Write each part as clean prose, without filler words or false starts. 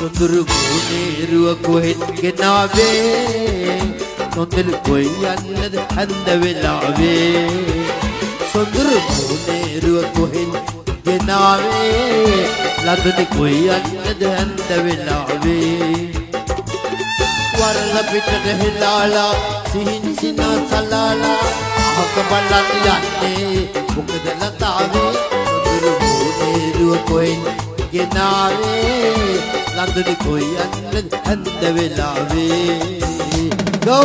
සොඳුරු ගුණේරුව කොහෙත් ගෙනාවේ නොතෙල් කොයි යන්නද හැන්ද වෙලාවේ සොඳුරු ගුණේරුව කොහෙත් ගෙනාවේ ලඳුනි කොයි යන්නද හැන්ද වෙලාවේ වරල පිටට හෙලාලා සිහින් සිනා සලාලා අහක බලන් යන්නේ මොකද ලතාවේ සොඳුරු ගුණේරුව කොහෙත් ගෙනාවේ ලඳුනි කොයි යන්නද හැන්ද වෙලාවේ go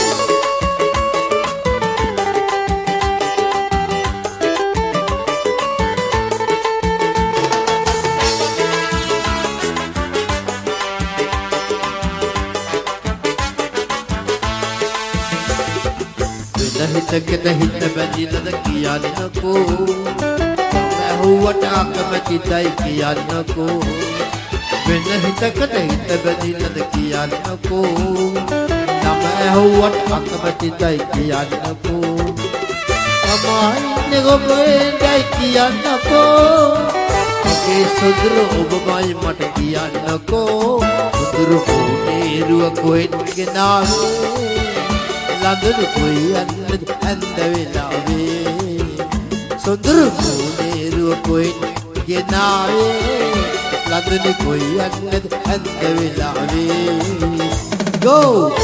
හිතකට හිත බැඳිලද කියන්නකෝ මැහුවට අකමැතියි කියන්නකෝ වෙන හිතකට හිත බැඳිලද කියන්නකෝ මැහුවට අකමැතියි කියන්නකෝ තමයි ගොබෙන්දයි කියන්නකෝ ඔකේ සොඳුරු ඔබමයි මට කියන්නකෝ සොඳුරු ගුණේරුව කොහෙත් ගෙනාවේ ලඳුනි කොයි යන්නද හැන්ද වෙලාවේ සොඳුරු ගුණේරුව කොහෙත් ගෙනාවේ ලඳුනි කොයි යන්නද හැන්ද වෙලාවේ go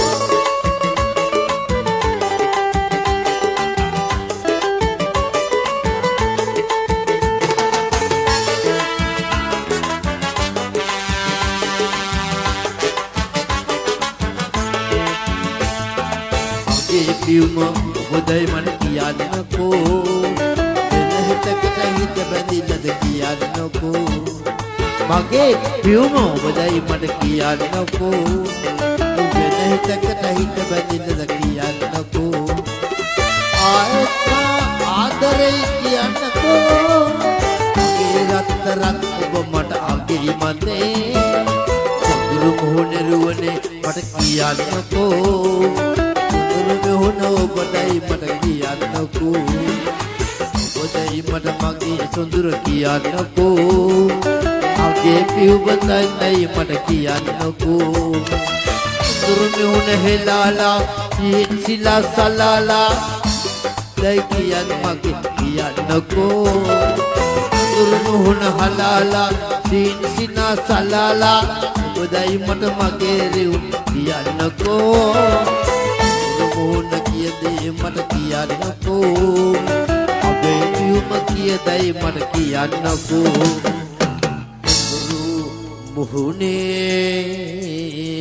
ඔබදයි මට කියන්නකෝ වෙන හිතකට හිත බැඳිලද කියන්නකෝ මගේ පියුම ඔබදයි මට කියන්නකෝ වෙන හිතකට හිත බැඳිලද කියන්නකෝ ආයෙත් ආදරේ කියන්නකෝ මගේ රත්තරන් ඔබ මට අගේ මතේ සොඳුරු මොහොනරුවනේ මට කියන්නකෝ හොන ඔබදයි මට කියන්නකෝ ඔබදයි මට මගේ සොඳුර කියන්නකෝ අගේ පියුබතයි මට කියන්නකෝ සොඳුරු මෙහුන හෙලාලා සිලා සලාලා දයි කියන්න මගේ කියන්නකෝ සොඳුරු මෙහුන හලාලා සිනා සලාලා ඔබදයි මට මගේ රිව් කියන්නකෝ මොන කියදේ මට කියන්නකෝ අපේ පියුම කියදයි මට කියන්නකෝ සොඳුරු මුහුණේ